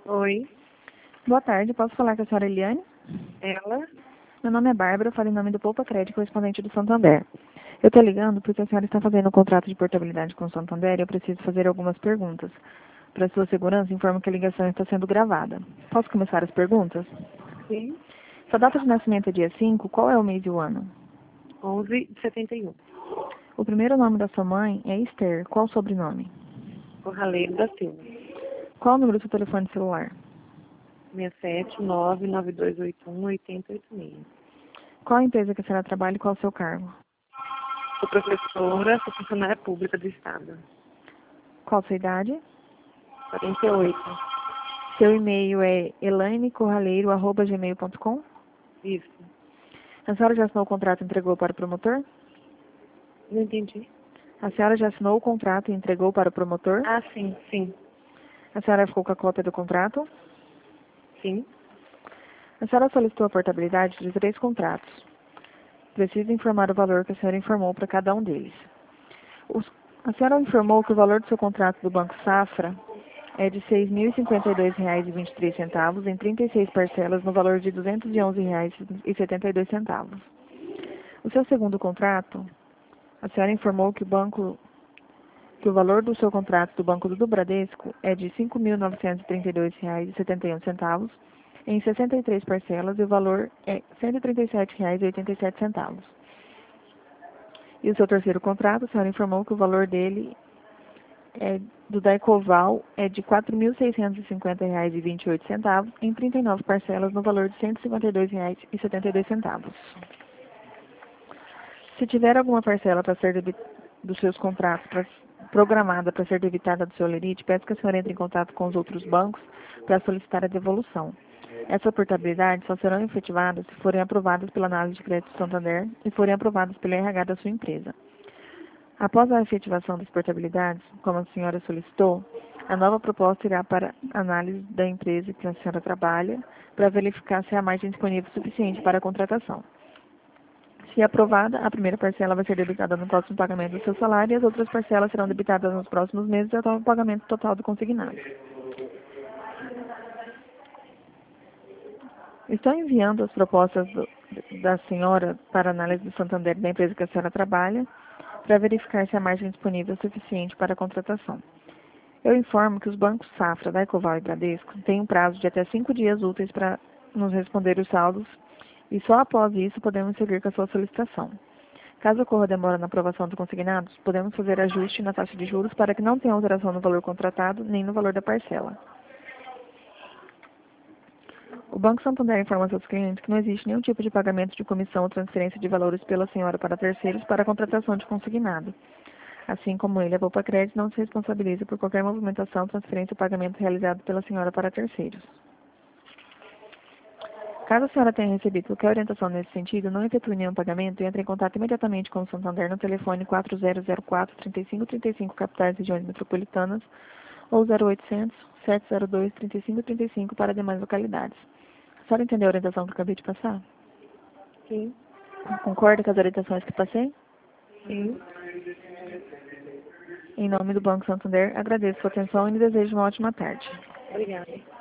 Oi, Boa tarde, posso falar com a senhora Eliane? ela? Meu nome é Bárbara, eu falo em nome do Poupa Crédito, correspondente do Santander. Eu estou ligando porque a senhora está fazendo um contrato de portabilidade com o Santander e eu preciso fazer algumas perguntas. Para sua segurança, informo que a ligação está sendo gravada. Posso começar as perguntas? Sim, Sua data de nascimento é dia 5, qual é o mês e o ano? 11 de 71. O primeiro nome da sua mãe é Esther, qual o sobrenome? Corraleiro da Silva. Qual o número do seu telefone celular? 67992818086. Qual a empresa que a senhora trabalha e qual o seu cargo? Sou professora, sou funcionária pública do Estado. Qual a sua idade? 48. Seu e-mail é elainecorraleiro@gmail.com? Isso. A senhora já assinou o contrato e entregou para o promotor? Não entendi. A senhora já assinou o contrato e entregou para o promotor? Ah, sim, sim, A senhora ficou com a cópia do contrato? sim. A senhora solicitou a portabilidade de 3 contratos. Preciso informar o valor que a senhora informou para cada um deles. A senhora informou que o valor do seu contrato do Banco Safra é de R$ 6.052,23 em 36 parcelas no valor de R$ 211,72. O seu segundo contrato, a senhora informou que o valor do seu contrato do Banco do Bradesco é de R$ 5.932,71 em 63 parcelas e o valor é R$ 137,87. E o seu terceiro contrato, a senhora informou que o valor dele do Daicoval é de R$ 4.650,28 em 39 parcelas no valor de R$ 152,72. Se tiver alguma parcela para ser dos seus contratos programada para ser debitada do seu lerite, peço que a senhora entre em contato com os outros bancos para solicitar a devolução. Essa portabilidade só serão efetivadas se forem aprovadas pela análise de crédito do Santander e forem aprovadas pela RH da sua empresa. Após a efetivação das portabilidades, como a senhora solicitou, a nova proposta irá para análise da empresa que a senhora trabalha para verificar se há margem disponível suficiente para a contratação. Se aprovada, a primeira parcela vai ser debitada no próximo pagamento do seu salário e as outras parcelas serão debitadas nos próximos meses até o pagamento total do consignado. Estou enviando as propostas da senhora para análise do Santander da empresa que a senhora trabalha para verificar se a margem disponível é suficiente para a contratação. Eu informo que os bancos Safra, Daicoval e Bradesco têm um prazo de até 5 dias úteis para nos responder os saldos e só após isso podemos seguir com a sua solicitação. Caso ocorra demora na aprovação dos consignados, podemos fazer ajuste na taxa de juros para que não tenha alteração no valor contratado nem no valor da parcela. O Banco Santander informa aos seus clientes que não existe nenhum tipo de pagamento de comissão ou transferência de valores pela senhora para terceiros para a contratação de consignado. Assim como ele, a Poupa Crédito não se responsabiliza por qualquer movimentação, transferência ou pagamento realizado pela senhora para terceiros. Caso a senhora tenha recebido qualquer orientação nesse sentido, não efetue nenhum pagamento e entre em contato imediatamente com o Santander no telefone 4004-3535, capitais e regiões metropolitanas, ou 0800 702 3535 para demais localidades. A senhora entendeu a orientação que eu acabei de passar? Sim, Concorda com as orientações que passei? sim. Em nome do Banco Santander, agradeço sua atenção e lhe desejo uma ótima tarde. Obrigada.